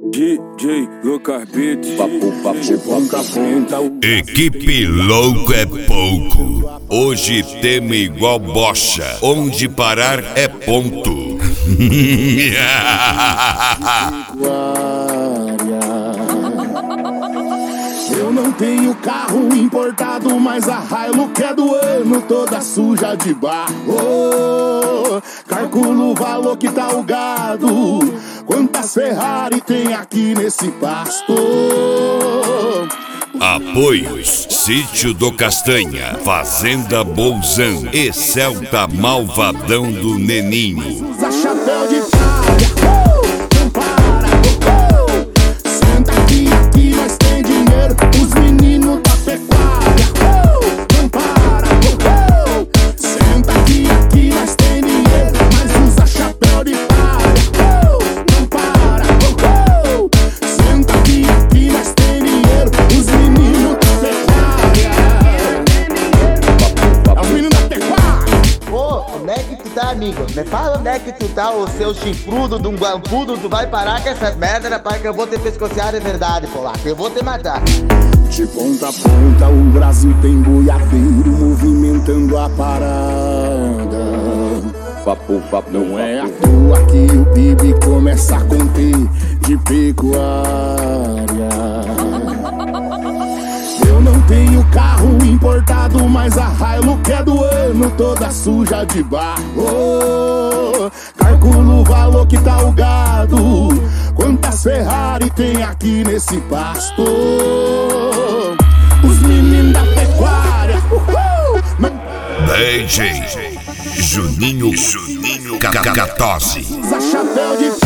DJ Lucas Beats, De ponta a ponta. Equipe Louco é pouco. Hoje temos igual bocha. Onde parar é ponto. Eu não tenho carro importado, mas a Hilux é do ano, toda suja de barro. Calculo o valor que tá o gado, quantas Ferrari tem aqui nesse pasto. Apoios: Sítio do Castanha, Fazenda Bolzão e Celta Malvadão do Neninho. Usa chapéu de palha, não para, senta aqui, nós tem dinheiro, os meninos da pecuária, não para, senta aqui, nós tem dinheiro, mas usa chapéu de palha, não para, senta aqui, nós tem dinheiro, os meninos da pecuária, é os meninos da pecuária. Ô, onde é que tu tá, amigo? Me fala onde é que tu tá, o seu chifrudo de um guampudo. Tu vai parar com essas merda, rapaz, que eu vou te pescocear de verdade, polaco. Eu vou te matar. De ponta a ponta o Brasil tem boiadeiro movimentando a parada. Não é à toa que o PIB começa a conter de pecuária. Eu não tenho carro importado, mas a Hilux é do ano, toda suja de barro. Calculo o valor que tá o gado, quantas Ferrari tem aqui nesse pasto. Os meninos da pecuária, DJ Juninho Catose. usa chapéu de